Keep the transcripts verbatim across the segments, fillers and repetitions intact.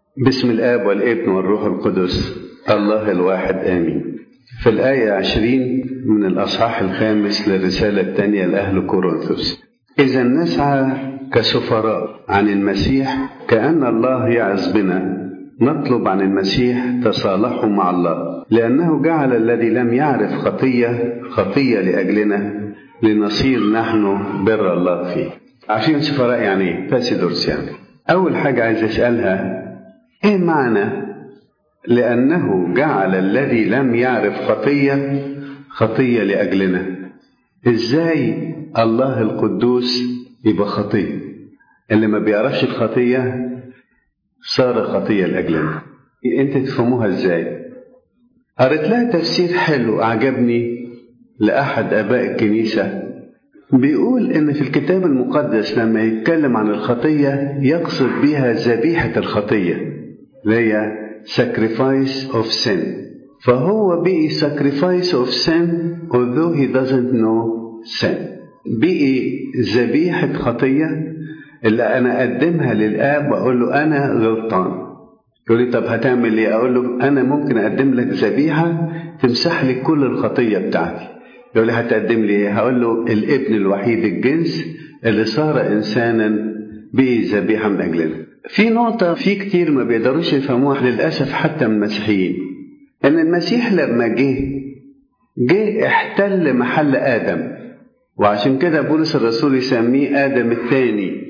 بسم الآب والابن والروح القدس الله الواحد آمين. في الآية عشرين من الأصحاح الخامس للرسالة الثانية لأهل كورنثوس: إذا نسعى كسفراء عن المسيح كأن الله يعظ بنا، نطلب عن المسيح تصالحوا مع الله، لأنه جعل الذي لم يعرف خطية خطية لأجلنا لنصير نحن بر الله فيه. عارفين سفراء يعني ايه؟ فاسدورس يعني. أول حاجة عايز أسألها، إيه معنى لأنه جعل الذي لم يعرف خطية خطية لأجلنا؟ إزاي الله القدوس يبقى خطية؟ اللي ما بيعرفش الخطية صار خطية لأجلنا. أنت تفهموها إزاي؟ قرأت لها تفسير حلو أعجبني لأحد آباء الكنيسة، بيقول إن في الكتاب المقدس لما يتكلم عن الخطية يقصد بها ذبيحة الخطية اللي هي sacrifice of sin. فهو بقي sacrifice of sin although he doesn't know sin. بقي ذبيحة خطية اللي أنا أقدمها للآب وأقول له أنا غلطان. يقول لي طب هتعمل إيه؟ أقول له أنا ممكن أقدم لك ذبيحة تمسح لي كل الخطية بتاعتي. يقول لي هتقدم لي إيه؟ هقول له الابن الوحيد الجنس اللي صار إنسانا بقي ذبيحة من أجلنا. في نقطة في كتير ما بيقدروش يفهموها للأسف حتى من المسيحيين، إن المسيح لما جه جه احتل محل آدم، وعشان كده بولس الرسول يسميه آدم الثاني.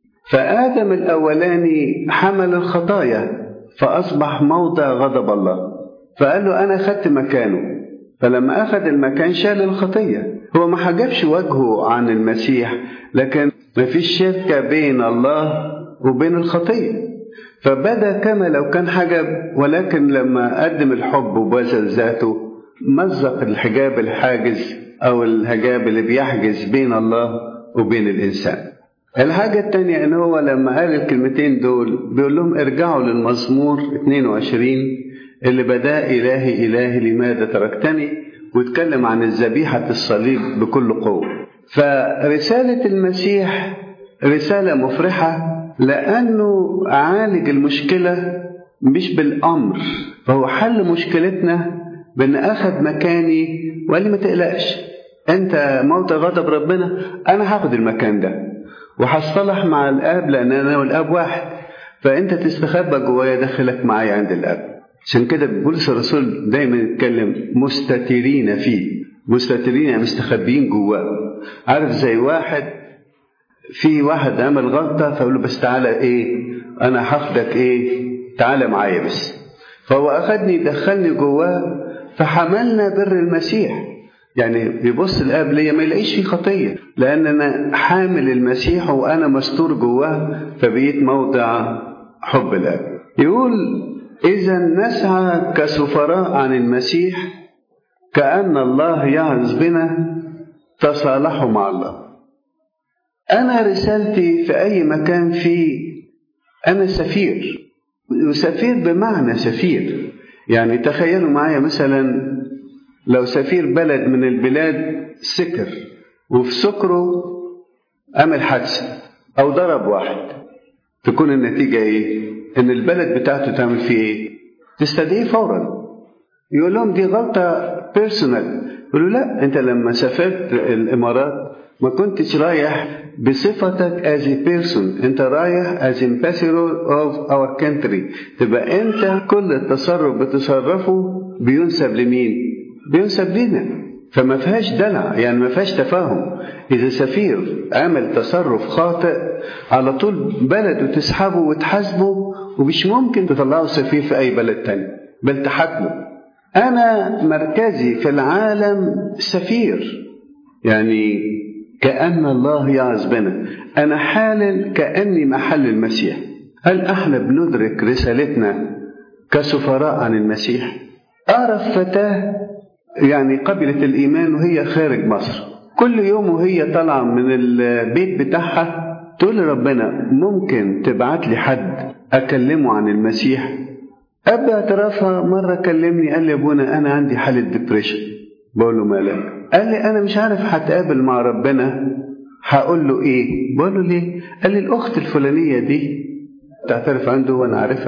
فآدم الأولاني حمل الخطايا فأصبح موضع غضب الله، فقال له أنا خدت مكانه. فلما أخذ المكان شال الخطية. هو ما حجبش وجهه عن المسيح، لكن ما فيش شركة بين الله وبين الخطية، فبدأ كما لو كان حجب، ولكن لما قدم الحب وبذل ذاته مزق الحجاب الحاجز أو الحجاب اللي بيحجز بين الله وبين الإنسان. الحاجة التانية إن هو لما قال الكلمتين دول بيقول لهم ارجعوا للمزمور اثنين وعشرين اللي بدأ إلهي إلهي لماذا تركتني، واتكلم عن الذبيحة الصليب بكل قوة. فرسالة المسيح رسالة مفرحة لأنه عالج المشكلة مش بالأمر، فهو حل مشكلتنا بأن أخذ مكاني وقال لي ما تقلقش، أنت موت غضب ربنا، أنا هاخد المكان ده وهصطلح مع الآب لأن أنا والآب واحد، فأنت تستخبى جوايا داخلك معايا عند الآب. عشان كده بولس الرسول دايما يتكلم مستترين فيه. مستترين يعني مستخبيين جواه. عارف زي واحد في واحد عمل غلطة فقال له بس تعالى ايه انا هاخدك ايه تعالى معايا بس، فهو اخدني دخلني جواه فحملنا بر المسيح. يعني بيبص الاب ليا ما يلاقيش فيه خطية لان انا حامل المسيح وانا مستور جواه، فبقيت موضع حب الاب. يقول اذا نسعى كسفراء عن المسيح كأن الله يعظ بنا، تصالحوا مع الله. أنا رسالتي في أي مكان فيه أنا سفير، وسفير بمعنى سفير. يعني تخيلوا معايا مثلا لو سفير بلد من البلاد سكر وفي سكره عمل حادثة أو ضرب واحد، تكون النتيجة إيه؟ إن البلد بتاعته تعمل فيه إيه؟ تستدعيه فورا. يقول لهم دي غلطة بيرسونال. يقولوا لا، أنت لما سافرت الإمارات ما كنتش رايح بصفتك as a person، انت رايح as ambassador of our country. تبقى انت كل التصرف بتصرفه بينسب لمين؟ بينسب لنا. فما فيهاش دلع، يعني ما فيهاش تفاهم. اذا سفير عمل تصرف خاطئ على طول بلده تسحبه وتحاسبه، ومش ممكن تطلعه سفير في اي بلد تاني بل تحاكمه. انا مركزي في العالم سفير، يعني كأن الله يعظ بنا، أنا حالل كأني محل المسيح. هل احنا بندرك رسالتنا كسفراء عن المسيح؟ أعرف فتاة يعني قبلت الإيمان وهي خارج مصر، كل يوم وهي طالعة من البيت بتاعها تقول ربنا ممكن تبعت لي حد أكلمه عن المسيح. أبا اعترافها مرة كلمني قال لي أبونا أنا عندي حالة ديبريشن. بقول له مالك؟ قال لي أنا مش عارف هتقابل مع ربنا هقول له إيه. بقول له ليه؟ قال لي الأخت الفلانية دي تعترف عنده وأنا عارفها،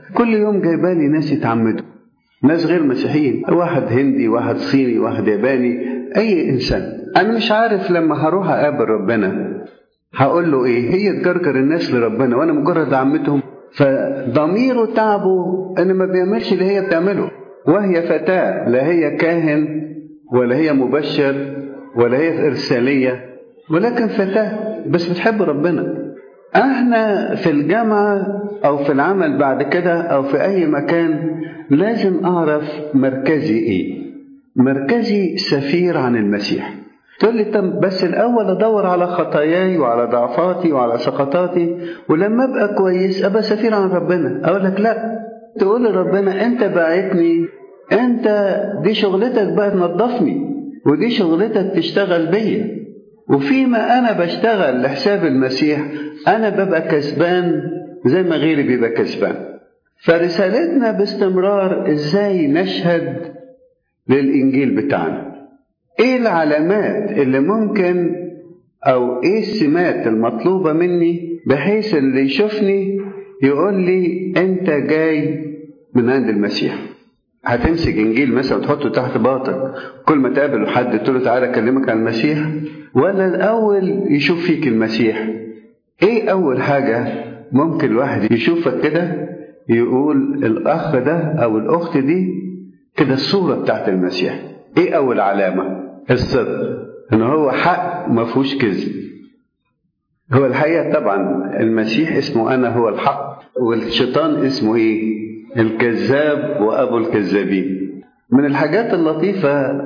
كل يوم جايبالي ناس يتعمدوا، ناس غير مسيحيين، واحد هندي، واحد صيني، واحد ياباني، أي إنسان. أنا مش عارف لما هروح أقابل ربنا هقول له إيه؟ هي تجرجر الناس لربنا وأنا مجرد أعمدهم؟ فضميره تعبه أنا ما بيعملش اللي هي بتعمله، وهي فتاة لا هي كاهن ولا هي مبشر ولا هي إرسالية، ولكن فتاة بس بتحب ربنا. احنا في الجامعة او في العمل بعد كده او في اي مكان لازم اعرف مركزي ايه. مركزي سفير عن المسيح. تقول لي طب بس الاول ادور على خطاياي وعلى ضعفاتي وعلى سقطاتي، ولما ابقى كويس ابقى سفير عن ربنا. اقول لك لا، تقول لربنا انت باعتني، انت دي شغلتك بقى تنظفني، ودي شغلتك تشتغل بيا، وفيما أنا بشتغل لحساب المسيح أنا ببقى كسبان زي ما غيري بيبقى كسبان. فرسالتنا باستمرار إزاي نشهد للإنجيل بتاعنا. إيه العلامات اللي ممكن أو إيه السمات المطلوبة مني بحيث اللي يشوفني يقول لي أنت جاي من عند المسيح. هتمسك إنجيل مثلا وتحطه تحت باطك، كل ما تقابل حد تقول له تعالى أكلمك عن المسيح، ولا الأول يشوف فيك المسيح؟ إيه أول حاجة ممكن الواحد يشوفك كده يقول الأخ ده أو الأخت دي كده الصورة بتاعت المسيح؟ إيه أول علامة؟ الصدق، إنه هو حق ما فيهوش كذب. هو الحقيقة طبعا المسيح اسمه أنا هو الحق، والشيطان اسمه إيه؟ الكذاب وأبو الكذابين. من الحاجات اللطيفة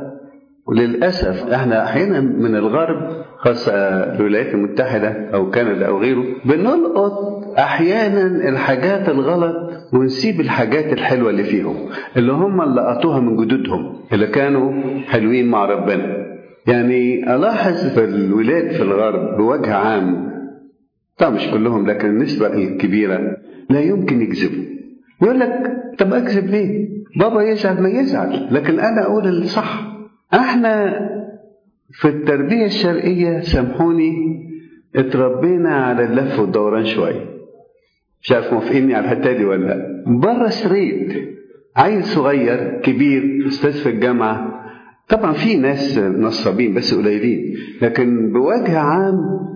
وللأسف احنا أحيانا من الغرب خاصة الولايات المتحدة أو كندا أو غيره بنلقط أحيانا الحاجات الغلط ونسيب الحاجات الحلوة اللي فيهم، اللي هم اللي لقطوها من جدودهم اللي كانوا حلوين مع ربنا. يعني ألاحظ في الولاد في الغرب بوجه عام، طبعا مش كلهم لكن النسبة الكبيرة لا يمكن يكذبوا. يقول لك طب أكذب ليه؟ بابا يزعل ما يزعل، لكن أنا أقول الصح. احنا في التربية الشرقية سامحوني اتربينا على اللف والدوران شوية. مش عارف موافقيني على الحتة دي ولا لا. بره سريت عيل صغير كبير استاذ في الجامعة، طبعا في ناس نصابين بس قليلين، لكن بوجه عام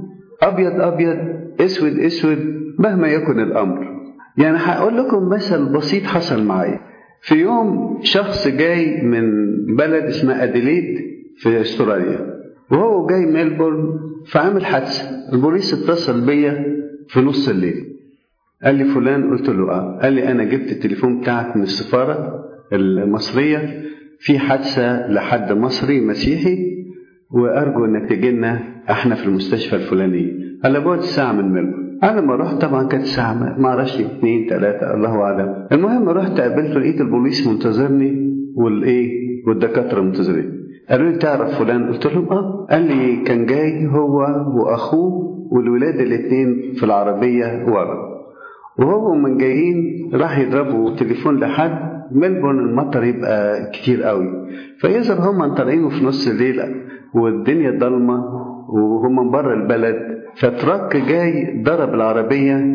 ابيض ابيض اسود اسود مهما يكن الامر. يعني هقول لكم مثل بسيط حصل معايا. في يوم شخص جاي من بلد اسمها أديليد في استراليا، وهو جاي ميلبورن فعمل حادثة. البوليس اتصل بيا في نص الليل، قال لي فلان، قلت له اه. قال لي انا جبت التليفون بتاعك من السفارة المصرية، في حادثة لحد مصري مسيحي وارجو انك تجي لنا، احنا في المستشفى الفلانية على بعد ساعة من ميلبورن. أنا ما رحت طبعا كانت ساعة ما عرفش اثنين ثلاثة الله أعلم. المهم رحت قابلته، لقيت البوليس منتظرني والإيه والدكاترة منتظرين. قالوا لي تعرف فلان؟ قلت لهم آه. قال لي كان جاي هو وأخوه والولاد الاثنين في العربية ورا، وهو من جايين راح يضربوا تليفون لحد ميلبورن، المطر يبقى كتير قوي، فيظهر هم طالعين في نص الليل والدنيا ضلمة وهم من بره البلد، فترك جاي ضرب العربية.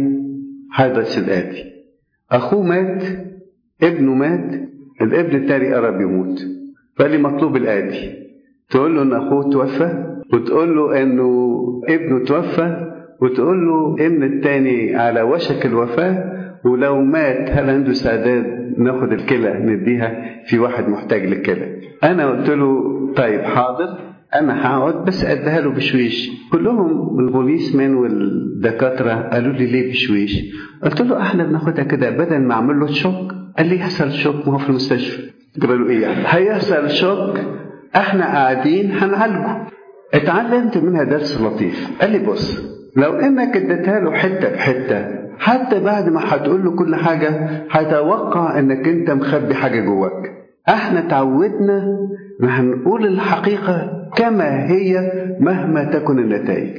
حدث الآتي: أخوه مات، ابنه مات، الابن التاني قرب يموت. فقال لي مطلوب الآتي: تقول له إن أخوه توفى، وتقول له إنه ابنه توفى، وتقول له ابن التاني على وشك الوفاة، ولو مات هل عنده استعداد ناخد الكلى نديها في واحد محتاج للكلى. أنا قلت له طيب حاضر، أنا هقعد بس أديها له بشويش. كلهم البوليسمن والدكاترة قالوا لي ليه بشويش؟ قلت له احنا بناخدها كده بدل ما أعمل له شوك. قال لي يحصل شوك ما هو في المستشفى. قالوا إيه يعني؟ هيحصل شوك، احنا قاعدين هنعالجه. اتعلمت منها درس لطيف. قال لي بص، لو انك اديتها له حتة بحتة، حتى بعد ما هتقول له كل حاجة هيتوقع انك انت مخبي حاجة جواك. احنا تعودنا هنقول الحقيقة كما هي مهما تكن النتائج،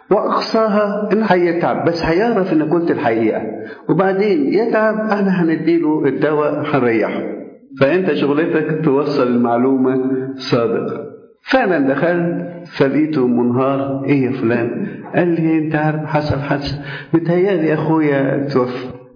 وأقصاها إن هيتعب بس هيعرف إن قلت الحقيقة، وبعدين يتعب احنا هنديله الدواء هنريحه. فأنت شغلتك توصل المعلومة صادقة. فأنا دخلت فلقيته منهار. إيه يا فلان؟ قال لي أنت عارف حصل حادثة، متهيألي أخويا توفى.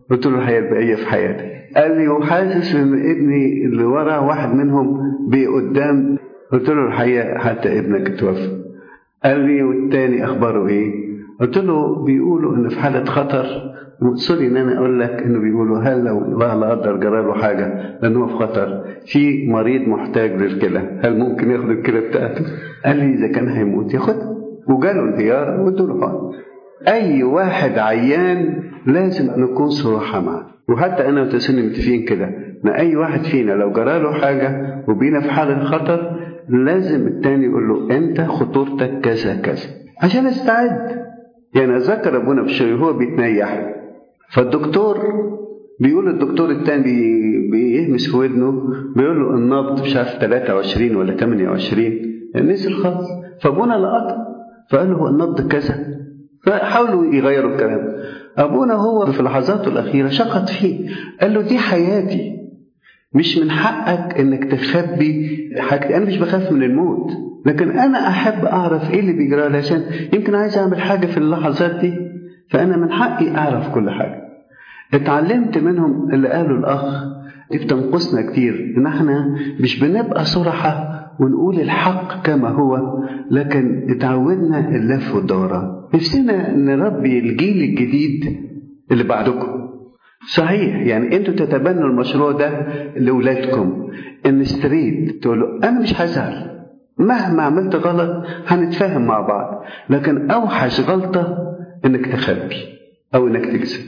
قلت له الحياة البقية في حياتي. قال لي وحاسس ان ابني اللي ورا واحد منهم بقدام. قلت له الحقيقة حتى ابنك اتوفى. قال لي والتاني اخباره ايه؟ قلت له بيقولوا ان في حالة خطر، وصلي ان انا اقول لك انه بيقولوا هل لو الله لا قدر جراله حاجة لانه في خطر، في مريض محتاج للكلى، هل ممكن ياخد الكلى بتاعته؟ قال لي اذا كان هيموت ياخدها، وجاله انهيار وادوله حقن. اي واحد عيان لازم نكون صراحة معه، وحتى انا وتسني متفقين كده ان اي واحد فينا لو جراله حاجة وبينا في حالة خطر لازم التاني يقول له انت خطورتك كذا كذا عشان استعد. يعني أذكر أبونا بشوي هو بيتنيح، فالدكتور بيقول الدكتور التاني بيهمس في ودنه بيقول له النبض مش عارف ثلاثة وعشرين ولا ثمانية وعشرين، يعني نسي الخالص. فأبونا لقطه فقال له هو النبض كذا، فحاولوا يغيروا الكلام. أبونا هو في لحظاته الأخيرة شقط فيه، قال له دي حياتي، مش من حقك انك تخبي حاجتي. انا مش بخاف من الموت، لكن انا احب اعرف ايه اللي بيجرى لي، عشان يمكن عايز اعمل حاجه في اللحظات دي، فانا من حقي اعرف كل حاجه. اتعلمت منهم اللي قالوا الاخ دي بتنقصنا كتير، ان احنا مش بنبقى صراحه ونقول الحق كما هو، لكن اتعودنا اللف والدوران. نفسنا نربي الجيل الجديد اللي بعدكم. صحيح، يعني انتوا تتبنوا المشروع ده لاولادكم، ان استريد تقولوا انا مش هزعل مهما عملت غلط، هنتفاهم مع بعض، لكن اوحش غلطة انك تخبي او انك تكذب.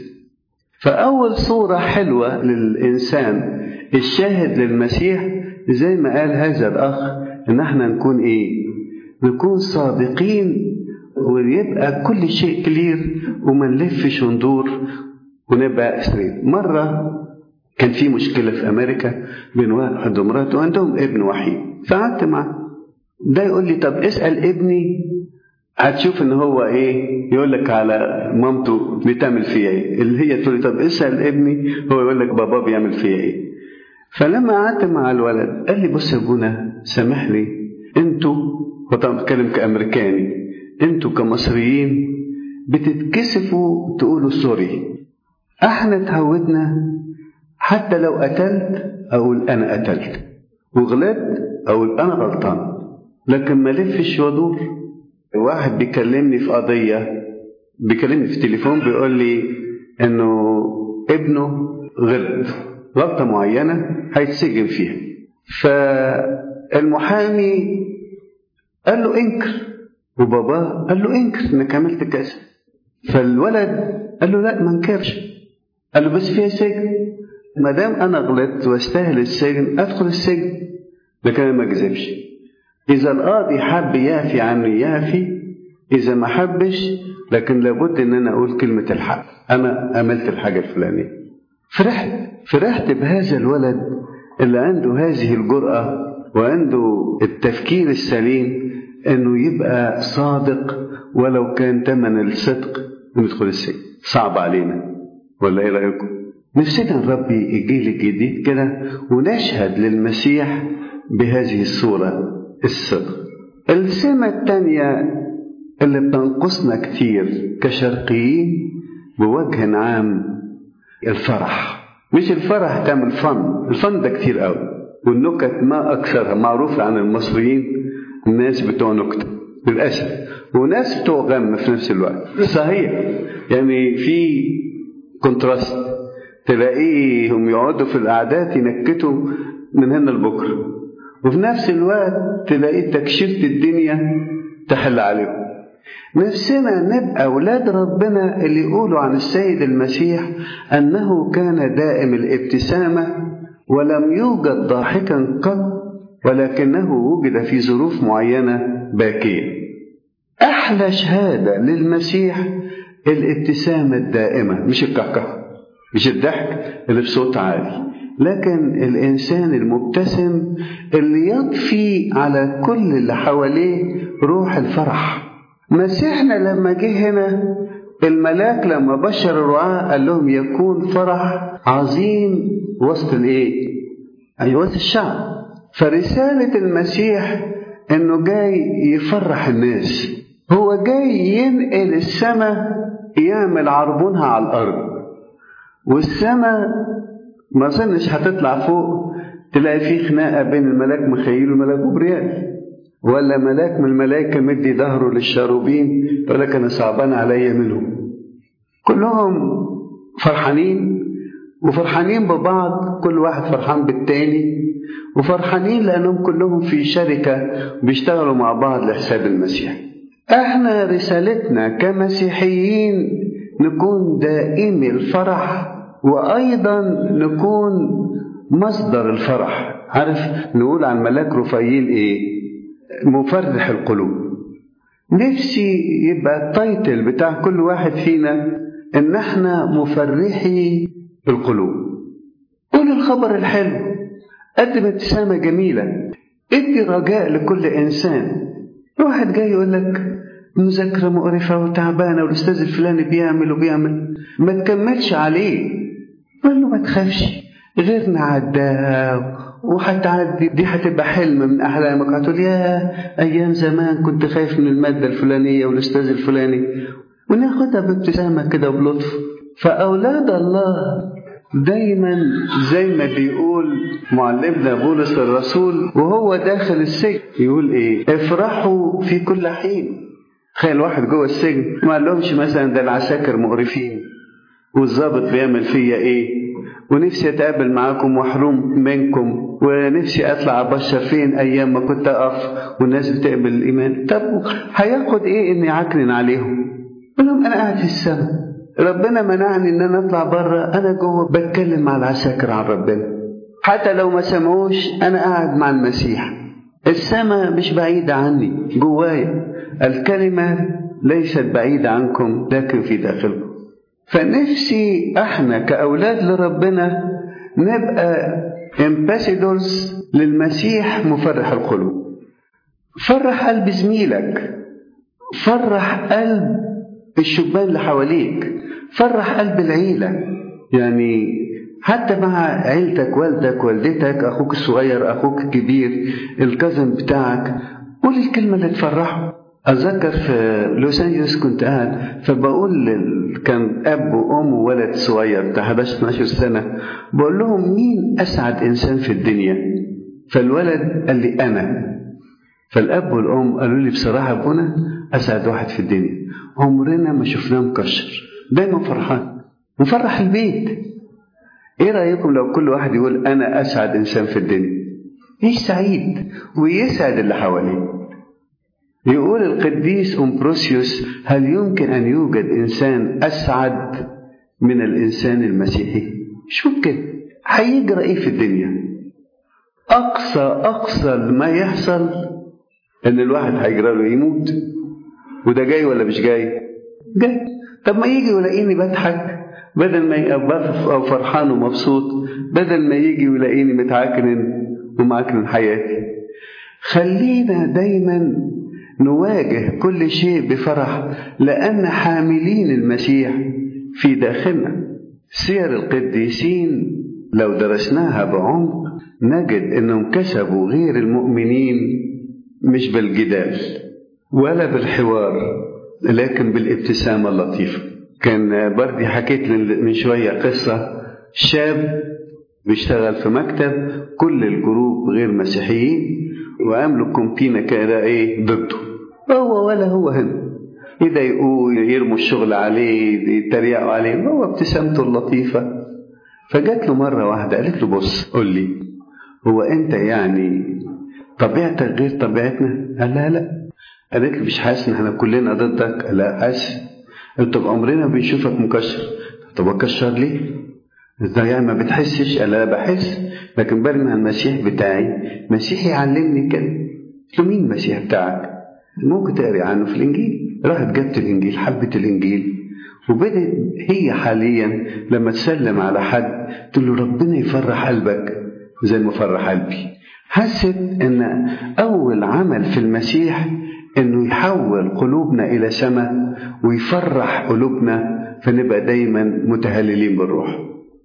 فاول صورة حلوة للانسان الشاهد للمسيح زي ما قال هذا الاخ، ان احنا نكون ايه؟ نكون صادقين، ويبقى كل شيء كلير وما نلفش وندور ونبقى أسرين. مرة كان في مشكلة في أمريكا بين واحد ومراته وعندهم ابن وحيد، فقعدت معه، ده يقول لي طب اسأل ابني هتشوف ان هو ايه، يقول لك على مامته بتعمل فيها ايه، اللي هي تقول لي طب اسأل ابني هو يقول لك بابا بيعمل فيها ايه. فلما قعدت مع الولد قال لي بص يا ابونا سامح لي، انتوا وطبعا بتكلم كأمريكاني، انتوا كمصريين بتتكسفوا تقولوا سوري. احنا اتعودنا حتى لو قتلت اقول انا قتلت، وغلطت اقول انا غلطان، لكن ما لفش وادور. واحد بيكلمني في قضية، بيكلمني في التليفون بيقول لي انه ابنه غلط غلطة معينة هيتسجن فيها، فالمحامي قال له انكر، وباباه قال له انكر انك عملت كذا. فالولد قال له لا ما انكرش، قال له بس فيها سجن، ما دام انا غلطت واستاهل السجن ادخل السجن، لكن انا ما اكذبش. اذا القاضي حب يعفي عني يعفي، اذا ما حبش لكن لابد ان انا اقول كلمه الحق، انا عملت الحاجه الفلانيه. فرحت فرحت بهذا الولد اللي عنده هذه الجرأة وعنده التفكير السليم انه يبقى صادق ولو كان ثمن الصدق ندخل السجن. صعب علينا ولا ايه رايكم؟ نفسنا نربي الجيل الجديد كده ونشهد للمسيح بهذه الصورة الصدق. السمة الثانية اللي بتنقصنا كتير كشرقيين بوجه عام الفرح. مش الفرح تعمل فن، الفن ده كتير قوي، والنكت ما أكثرها معروفة عن المصريين، الناس بتوع نكتة للأسف، وناس بتوع غم في نفس الوقت. صحيح، يعني في كونتراست، تلاقيهم يقعدوا في القعدات ينكتوا من هنا لبكره، وفي نفس الوقت تلاقي تكشيرة الدنيا تحل عليهم. نفسنا نبقى أولاد ربنا اللي يقولوا عن السيد المسيح أنه كان دائم الابتسامة ولم يوجد ضاحكا قط، ولكنه وجد في ظروف معينة باكيا. أحلى شهادة للمسيح الابتسامة الدائمة، مش الكهكه، مش الضحك اللي بصوت عالي، لكن الإنسان المبتسم اللي يضفي على كل اللي حواليه روح الفرح. مسيحنا لما جه هنا الملاك لما بشر الرعاة قال لهم يكون فرح عظيم وسط الايه؟ أي وسط الشعب. فرسالة المسيح انه جاي يفرح الناس، هو جاي ينقل السماء يعمل عربونها على الأرض. والسماء ما أظنش هتطلع فوق تلاقي فيه خناقة بين الملاك ميخائيل والملاك جبريل، ولا ملاك من الملائكة مدي ظهره للشاروبين يقول لك أنا صعبان عليا منهم. كلهم فرحانين وفرحانين ببعض، كل واحد فرحان بالتاني، وفرحانين لأنهم كلهم في شركة بيشتغلوا مع بعض لحساب المسيح. احنا رسالتنا كمسيحيين نكون دائمي الفرح، وأيضا نكون مصدر الفرح. عارف نقول عن ملاك رفايل ايه؟ مفرح القلوب. نفسي يبقى التايتل بتاع كل واحد فينا ان احنا مفرحي القلوب. قول الخبر الحلو، قدم ابتسامة جميلة، ادي رجاء لكل انسان. واحد جاي يقول لك مذاكرة مقرفة وتعبانة والاستاذ الفلاني بيعمل وبيعمل، ما تكملش عليه، قول له ما تخافش، غيرنا عداه وهتعدي، دي هتبقى حلم من احلامك. هتقول يا ايام زمان كنت خايف من المادة الفلانية والاستاذ الفلاني، وناخدها بابتسامة كده وبلطف. فاولاد الله دايما زي ما بيقول معلمنا بولس الرسول وهو داخل السجن، يقول ايه؟ افرحوا في كل حين. تخيل واحد جوه السجن ما قالهمش مثلا ده العساكر مقرفين والضابط بيعمل فيا ايه، ونفسي اتقابل معاكم واحرم منكم، ونفسي اطلع ابشر فين ايام ما كنت اقف والناس بتقبل الايمان. طب هياخد ايه اني عكنن عليهم؟ قال لهم انا قاعد في السماء، ربنا منعني ان انا اطلع بره، انا جوه بتكلم مع العساكر عن ربنا، حتى لو ما سمعوش انا قاعد مع المسيح. السماء مش بعيدة عني، جوايا الكلمة ليست بعيدة عنكم لكن في داخلكم. فنفسي احنا كأولاد لربنا نبقى امباسيدورز للمسيح مفرح القلوب. فرح قلب زميلك، فرح قلب الشبان اللي حواليك، فرح قلب العيلة، يعني حتى مع عيلتك، والدك، والدتك، أخوك الصغير، أخوك الكبير، الكازن بتاعك، قول الكلمة اللي تفرحه. أذكر في لوس أنجلوس كنت قاعد فبقول كان أب وأم وولد صغير بتاع إحدى عشرة اثنا عشر سنة، بقول لهم مين أسعد إنسان في الدنيا؟ فالولد قال لي أنا. فالأب والأم قالوا لي بصراحة أبونا أسعد واحد في الدنيا، عمرنا ما شفناه مكشر، دايما فرحان مفرح البيت. إيه رأيكم لو كل واحد يقول أنا أسعد إنسان في الدنيا؟ إيش سعيد ويسعد اللي حواليه. يقول القديس أمبروسيوس هل يمكن أن يوجد إنسان أسعد من الإنسان المسيحي؟ مش ممكن. هيجرى إيه في الدنيا؟ أقصى أقصى ما يحصل إن الواحد هيجرى له يموت، وده جاي ولا مش جاي؟ جاي. طب ما يجي ولاقيني بضحك بدل ما يبقى أو فرحان ومبسوط، بدل ما يجي ولاقيني متعكنن ومعكنن حياتي. خلينا دايما نواجه كل شيء بفرح، لأن حاملين المسيح في داخلنا. سير القديسين لو درسناها بعمق نجد أنهم كسبوا غير المؤمنين مش بالجدال ولا بالحوار، لكن بالابتسامة اللطيفة. كان بردي حكيت من شوية قصة شاب بيشتغل في مكتب، كل الجروب غير مسيحيين وعملوا كومبينة كده ايه ضده، هو ولا هو هنا يضايقوه يرموا الشغل عليه يتريقوا عليه، هو ابتسامته اللطيفة. فجات له مرة واحدة قالت له بص قول لي، هو انت يعني طبيعتك غير طبيعتنا؟ قال لها لا. قالت له مش حاسس ان احنا كلنا ضدك؟ لا حاسس. قلت طب عمرنا بنشوفك مكشر. طب اكشر ليه؟ ازاي يعني ما بتحسش؟ قال لا بحس، لكن برمي المسيح بتاعي، مسيحي يعلمني كده. قلت له مين المسيح بتاعك؟ ممكن تقري عنه في الانجيل. راحت جبت الانجيل، حبت الانجيل، وبدأت هي حاليا لما تسلم على حد تقول له ربنا يفرح قلبك زي ما فرح قلبي. حست ان اول عمل في المسيح انه يحول قلوبنا الى سماء ويفرح قلوبنا، فنبقى دايما متهللين بالروح.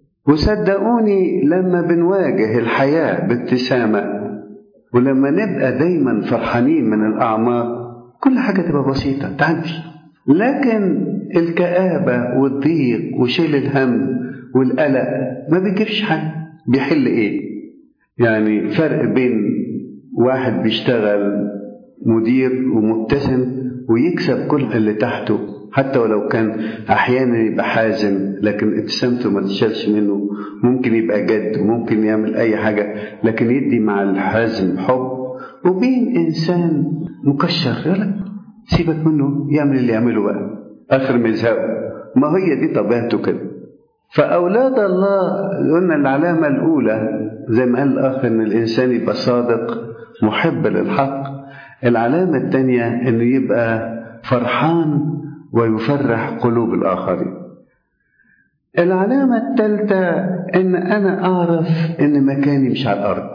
وصدقوني لما بنواجه الحياة بابتسامة ولما نبقى دايما فرحانين من الأعماق، كل حاجة تبقى بسيطة تعدي. لكن الكآبة والضيق وشيل الهم والقلق ما بيجيبش حاجة. بيحل ايه؟ يعني فرق بين واحد بيشتغل مدير ومبتسم ويكسب كل اللي تحته، حتى ولو كان احيانا يبقى حازم لكن ابتسامته ما تشالش منه، ممكن يبقى جد وممكن يعمل اي حاجة لكن يدي مع الحازم حب، وبين انسان مكشر يقول سيبك منه يعمل اللي يعمله بقى اخر ما يزهقه. ما هي دي طبيعته كده. فاولاد الله قلنا العلامة الاولى زي ما قال الاخ ان الانسان يبقى صادق محب للحق. العلامة الثانية انه يبقى فرحان ويفرح قلوب الآخرين. العلامة الثالثة إن أنا أعرف إن مكاني مش على الأرض،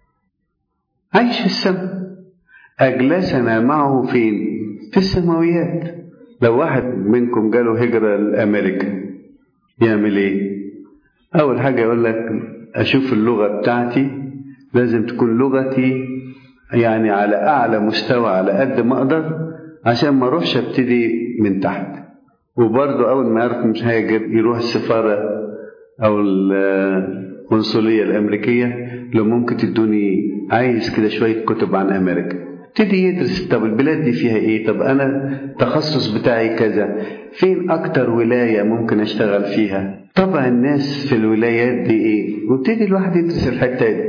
عايش في السماء، أجلسنا معه فين؟ في السماويات. لو واحد منكم جاله هجرة لأمريكا يعمل إيه؟ أول حاجة يقول لك أشوف اللغة بتاعتي، لازم تكون لغتي يعني على أعلى مستوى على قد ما أقدر عشان ما اروحش ابتدي من تحت. وبرضه اول ما يعرف مش هيجر يروح السفاره او القنصليه الامريكيه لو ممكن تدوني عايز كده شويه كتب عن امريكا. ابتدي يدرس طب البلاد دي فيها ايه، طب انا التخصص بتاعي كذا، فين اكتر ولايه ممكن اشتغل فيها، طبع الناس في الولايات دي ايه، وابتدي الواحد يدرس الحته دي.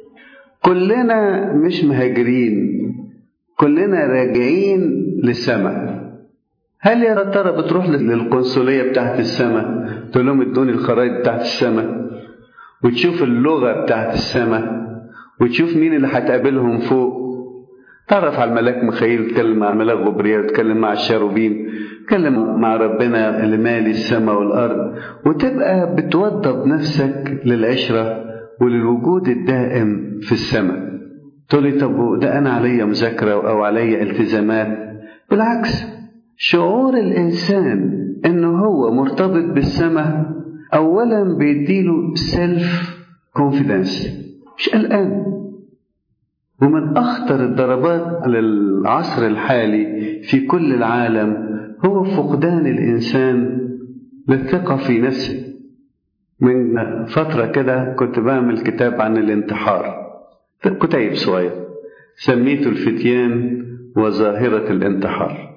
كلنا مش مهاجرين، كلنا راجعين للسماء. هل يا ترى بتروح للقنصلية بتاعت السماء تقول لهم ادوني الخرائط بتاعت السماء وتشوف اللغة بتاعت السماء وتشوف مين اللي هتقابلهم فوق، تعرف على الملاك ميخائيل، تكلم مع الملاك غبريال، تكلم مع الشاروبيم، تكلم مع ربنا اللي مالي السماء والأرض، وتبقى بتوضب نفسك للعشرة وللوجود الدائم في السماء. تقولي طب ده أنا عليا مذاكرة أو عليا التزامات. بالعكس، شعور الإنسان إنه هو مرتبط بالسماء أولا بيديله سيلف كونفيدنس، مش قلقان. ومن أخطر الضربات للعصر الحالي في كل العالم هو فقدان الإنسان للثقة في نفسه. من فترة كده كنت بعمل كتاب عن الانتحار، كتيب صغير سميته الفتيان وظاهرة الانتحار.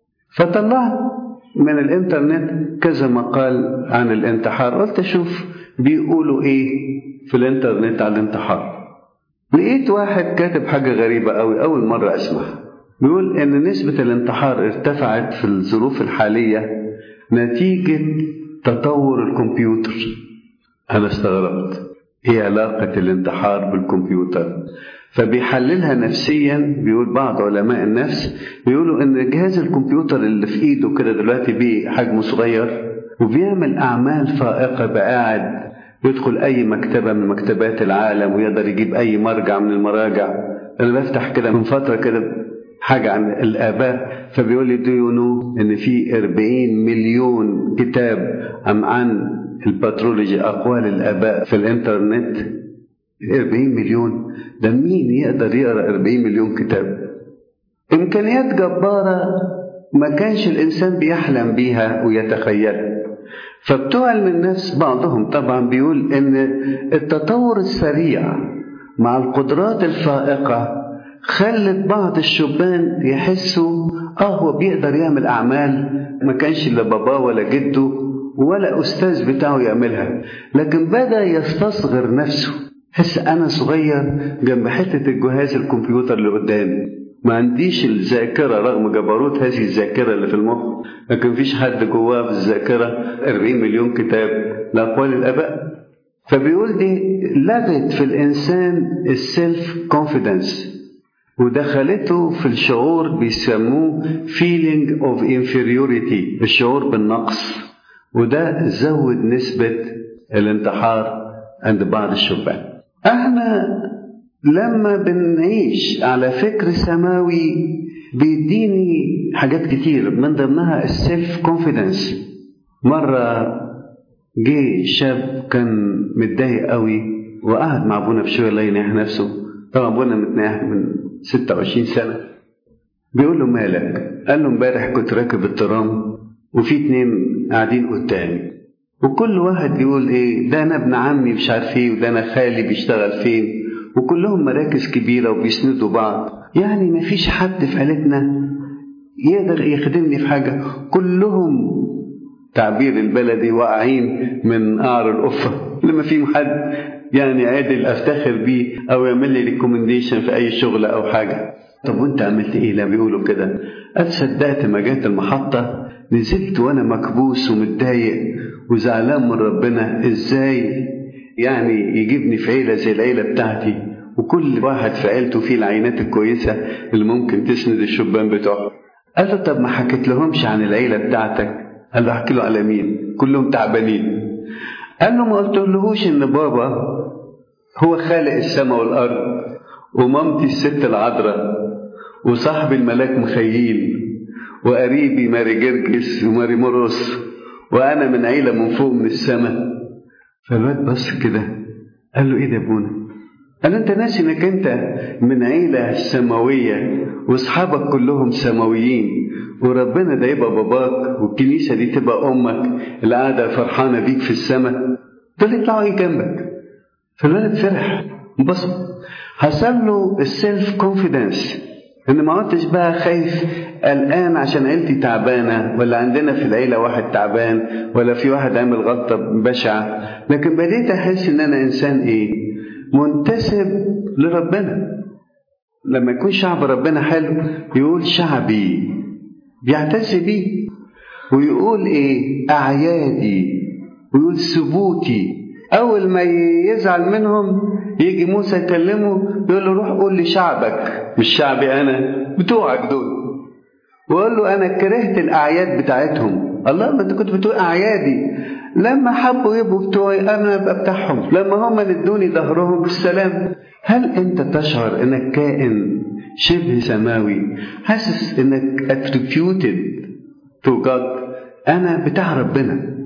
فطلعت من الانترنت كذا مقال عن الانتحار، قلت اشوف بيقولوا ايه في الانترنت على الانتحار. لقيت واحد كاتب حاجة غريبة قوي أول مرة أسمعها، بيقول إن نسبة الانتحار ارتفعت في الظروف الحالية نتيجة تطور الكمبيوتر. أنا استغربت إيه علاقة الانتحار بالكمبيوتر؟ فبيحللها نفسيا. بيقول بعض علماء النفس بيقولوا إن جهاز الكمبيوتر اللي في إيده كده دلوقتي بيه حجمه صغير وبيعمل أعمال فائقة، بقاعد يدخل أي مكتبة من مكتبات العالم ويقدر يجيب أي مرجع من المراجع. أنا بفتح كده من فترة كده حاجة عن الآباء، فبيقول لي do you know إن في أربعين مليون كتاب عن الباترولوجي أقوال الآباء في الإنترنت. أربعين مليون، ده مين يقدر يقرأ أربعين مليون كتاب؟ إمكانيات جبارة ما كانش الإنسان بيحلم بيها ويتخيلها. فبتوع علم النفس بعضهم طبعا بيقول إن التطور السريع مع القدرات الفائقة خلت بعض الشبان يحسوا آه هو بيقدر يعمل أعمال ما كانش لا باباه ولا جده ولا أستاذ بتاعه يعملها، لكن بدأ يستصغر نفسه، حس أنا صغير جنب حتة الجهاز الكمبيوتر اللي قدامي، ما عنديش الذاكرة رغم جبروت هذه الذاكرة اللي في المخ، لكن مفيش حد جواه في الذاكرة أربعين مليون كتاب لأقوال الآباء. فبيقول دي لغت في الإنسان السيلف كونفيدنس ودخلته في الشعور بيسموه feeling of inferiority، الشعور بالنقص، وده زود نسبة الانتحار عند بعض الشبان. احنا لما بنعيش على فكر سماوي بيديني حاجات كتير من ضمنها السيلف كونفيدنس. مرة جه شاب كان متضايق قوي وقعد مع ابونا بشوية الله ينيح نفسه، طبعا ابونا متنيح من ستة وعشرين سنة. بيقول له مالك؟ قال له امبارح كنت راكب الترام وفي اتنين قاعدين قدامي وكل واحد يقول ايه، ده انا ابن عمي مش عارف ايه، وده انا خالي بيشتغل فين، وكلهم مراكز كبيرة وبيسندوا بعض. يعني ما فيش حد في عيلتنا يقدر يخدمني في حاجة، كلهم تعبير البلدي واقعين من قعر القفة، لما فيهم حد يعني عادل افتخر بيه او يعمل لي ريكومنديشن في اي شغل او حاجة. طب وانت عملت ايه؟ لا بيقولوا كده. اتصدقت ما جات المحطة نزلت وانا مكبوس ومتضايق وزعلان من ربنا، ازاي يعني يجيبني في عيلة زي العيلة بتاعتي، وكل واحد في عيلته فيه العينات الكويسة اللي ممكن تسند الشبان بتوعه. قال له طب ما حكيت لهمش عن العيلة بتاعتك؟ قال له احكي له على مين؟ كلهم تعبانين. قال له ما قلتلهوش ان بابا هو خالق السماء والارض، ومامتي الست العذراء، وصاحب الملاك مخيل، وقريبي ماري جرجس وماري مرقس، وانا من عيلة من فوق من السماء. فالواد بص كده قال له ايه ده يا ابونا؟ قال له انت ناسي انك انت من عيلة سماوية واصحابك كلهم سماويين، وربنا ده يبقى باباك، والكنيسة دي تبقى امك اللي قاعدة فرحانة بيك في السماء، دول يطلعوا ايه جنبك؟ فالولد فرح انبسط، حصل له السيلف كونفيدنس، ان ما عدتش بقى خايف قلقان عشان عيلتي تعبانه، ولا عندنا في العيله واحد تعبان، ولا في واحد عامل غلطه بشعه، لكن بديت احس ان انا انسان ايه؟ منتسب لربنا. لما يكون شعب ربنا حلو يقول شعبي، بيعتز بيه، ويقول ايه؟ اعيادي، ويقول ثبوتي. اول ما يزعل منهم يجي موسى يكلمه يقول له روح قول لشعبك، مش شعبي انا، بتوعك دول، وقال له انا كرهت الاعياد بتاعتهم. الله، ما انت كنت بتقول اعيادي، لما حبوا يبقوا بتوعي انا ابقى بتاعهم، لما هم ندوني ظهرهم بالسلام. هل انت تشعر انك كائن شبه سماوي، حاسس انك attributed to God؟ انا بتاع ربنا،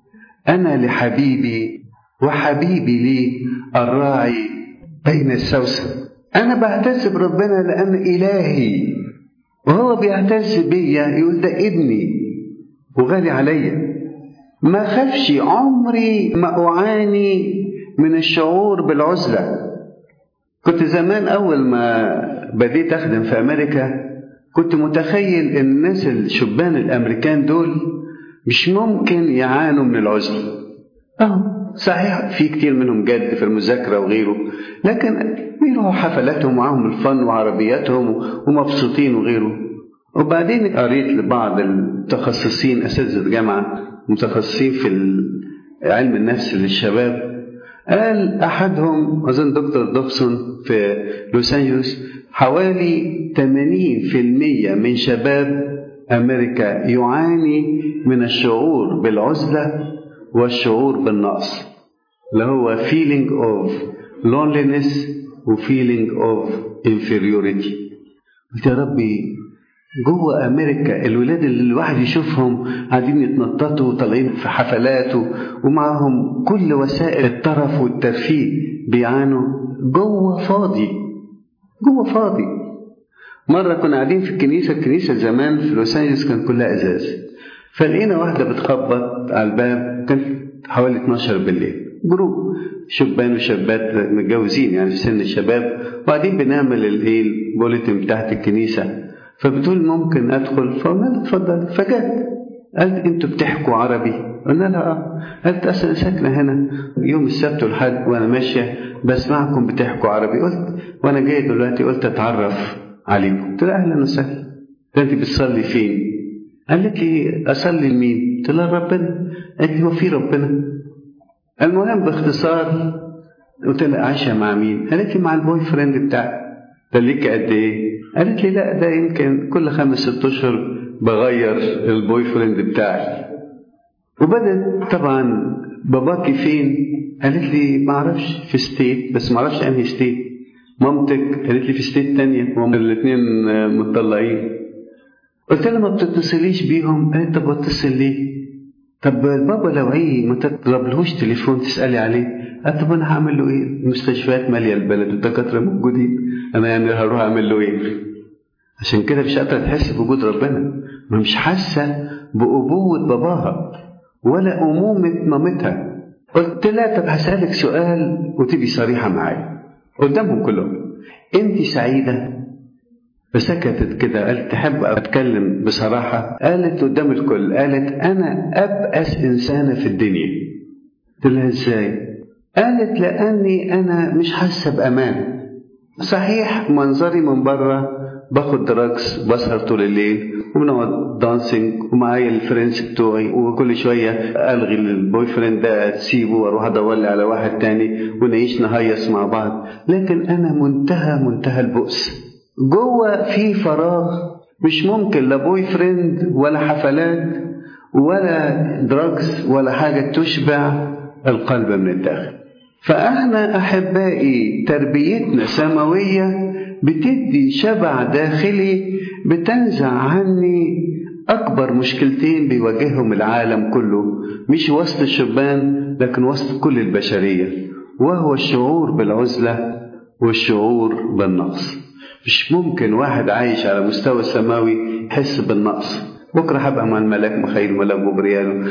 انا لحبيبي وحبيبي لي الراعي بين السوسن. انا بعتز بربنا لان الهي، وهو بيعتز بيا، يقول ده ابني وغالي عليا. ما خافش، عمري ما اعاني من الشعور بالعزلة. كنت زمان اول ما بديت اخدم في امريكا كنت متخيل ان الناس الشبان الامريكان دول مش ممكن يعانوا من العزلة. اه صحيح في كتير منهم جد في المذاكرة وغيره، لكن بيروحوا حفلاتهم معاهم الفن وعربياتهم ومبسوطين وغيره. وبعدين قريت لبعض التخصصين أساتذة جامعة متخصصين في علم النفس للشباب، قال أحدهم أظن دكتور دوبسون في لوس أنجلوس، حوالي ثمانين بالمئة من شباب أمريكا يعاني من الشعور بالعزلة والشعور بالنقص، اللي هو feeling of loneliness و feeling of inferiority. قلت يا ربي، جوه أمريكا الولاد اللي الواحد يشوفهم قاعدين يتنططوا وطالعين في حفلات ومعهم كل وسائل الترف والترفيه بيعانوا، جوه فاضي، جوه فاضي. مرة كنا قاعدين في الكنيسة، الكنيسة زمان في لوس أنجلوس كان كلها إزاز، فلقينا واحدة بتخبط على الباب، كانت حوالي اتناشر بالليل، جروب شبان وشابات متجوزين يعني في سن الشباب، وبعدين بنعمل الايه البوليتين بتاعت الكنيسة، فبتقول ممكن ادخل؟ فقلنا لها اتفضل. فجت قالت انتوا بتحكوا عربي؟ قلنا لها اه. قالت اصل ساكنه هنا يوم السبت والحد وانا ماشيه بسمعكم بتحكوا عربي، قلت وانا جاي دلوقتي قلت اتعرف عليكم. قلت لها اهلا وسهلا. انت بتصلي فين؟ قالت لي اصلي لمين؟ قلت لها ربنا. قالت لي هو في ربنا؟ المهم باختصار قلت لها عايشه مع مين؟ قالت لي مع البوي فريند بتاعي. ده ليك قد ايه؟ قالت لي لا ده يمكن كل خمس ست اشهر بغير البوي فريند بتاعي. وبدت طبعا باباكي فين؟ قالت لي ما اعرفش، في ستيت بس ما اعرفش انهي ستيت. مامتك؟ قالت لي في ستيت تانية، هم الاثنين متطلعين. قلت لها ما بتتصليش بيهم؟ قالت طب اتصل ليه؟ طب بابا لو عيه ما تضربلهوش تليفون تسالي عليه؟ قالت طب انا هعمل له ايه؟ المستشفيات ماليه البلد والدكاتره موجودين، انا يعني هروح اعمل له ايه؟ عشان كده مش قادره تحس بوجود ربنا، ما مش حاسه بابوه باباها، ولا أمومة مامتها. قلت لها طب هسألك سؤال وتبقي صريحة معايا قدامهم كلهم، أنت سعيدة؟ فسكتت كده، قالت تحب أتكلم بصراحة؟ قالت قدام الكل، قالت أنا أبأس إنسانة في الدنيا. قلت لها إزاي؟ قالت لأني أنا مش حاسة بأمان. صحيح منظري من بره باخد دراكس، بسهر طول الليل وبنقعد دانسينج ومعايا الفريندز بتوعي، وكل شوية ألغي البوي فريند ده تسيبه واروح ادور لي على واحد تاني ونعيش نهيص مع بعض، لكن أنا منتهى منتهى البؤس. جوه في فراغ مش ممكن، لا بوي فريند ولا حفلات ولا دراكس ولا حاجة تشبع القلب من الداخل. فاحنا احبائي تربيتنا سماوية بتدي شبع داخلي، بتنزع عني اكبر مشكلتين بيواجههم العالم كله، مش وسط الشبان لكن وسط كل البشرية، وهو الشعور بالعزلة والشعور بالنقص. مش ممكن واحد عايش على مستوى سماوي يحس بالنقص. بكرة هبقى مع الملاك مخيل ملاك جبريال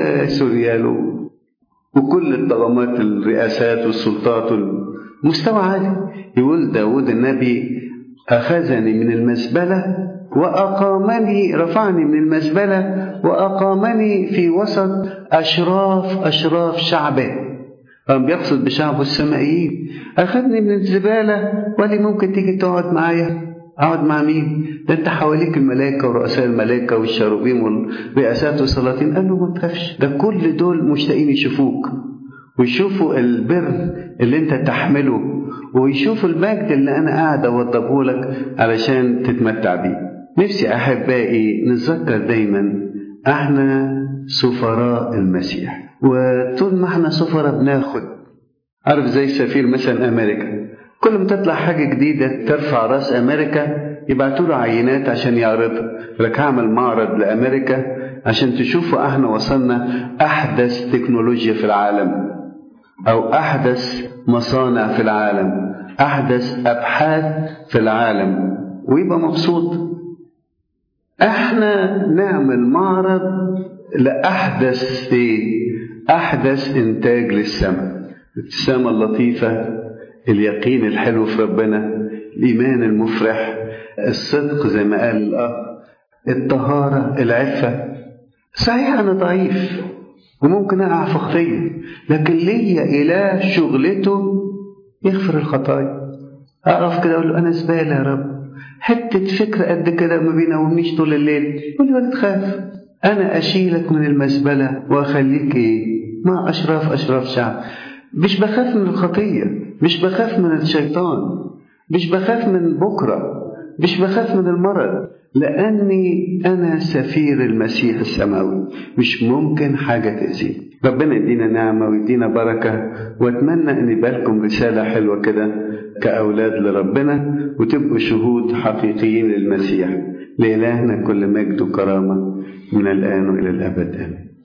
وسوريال وكل الطغمات الرئاسات والسلطات، مستوى عالي. يقول داود النبي أخذني من المزبلة وأقامني، رفعني من المزبلة وأقامني في وسط أشراف أشراف شعبه. قام بيقصد بشعبه السمائيين. أخذني من الزبالة ولي ممكن تيجي تقعد معايا؟ أقعد مع مين؟ ده أنت حواليك الملائكة ورؤساء الملائكة والشروبيم والرئاسات والسلاطين. قال له ما تخافش، ده كل دول مشتاقين يشوفوك ويشوفوا البر اللي أنت تحمله ويشوفوا المجد اللي أنا قاعد أوضبه لك علشان تتمتع بيه. نفسي أحبائي نتذكر دايما احنا سفراء المسيح، وطول ما احنا سفراء بناخد. عارف زي سفير مثلا أمريكا، كل ما تطلع حاجة جديدة ترفع راس أمريكا يبعتوا له عينات عشان يعرضها. لك هعمل معرض لأمريكا عشان تشوفوا احنا وصلنا أحدث تكنولوجيا في العالم، أو أحدث مصانع في العالم، أحدث أبحاث في العالم، ويبقى مبسوط. احنا نعمل معرض لأحدث ايه؟ أحدث إنتاج للسماء، الابتسامة اللطيفة، اليقين الحلو في ربنا، الإيمان المفرح، الصدق زي ما قال الأخ، الطهارة، العفة. صحيح أنا ضعيف وممكن أقع في خطية، لكن ليا إله شغلته يغفر الخطايا. أقف كده أقول له أنا زبالة يا رب، حتة فكرة قد كده ما بيناومنيش طول الليل. يقول لي ولا تخاف، أنا أشيلك من المزبلة وأخليك إيه؟ مع أشراف أشراف شعب. مش بخاف من الخطية، مش بخاف من الشيطان، مش بخاف من بكرة، مش بخاف من المرض، لأني أنا سفير المسيح السماوي، مش ممكن حاجة تأذيني. ربنا يدينا نعمة ويدينا بركة، وأتمنى أن يبقى لكم رسالة حلوة كده كأولاد لربنا، وتبقوا شهود حقيقيين للمسيح. لإلهنا كل مجد وكرامة من الآن وإلى الأبد. آمين.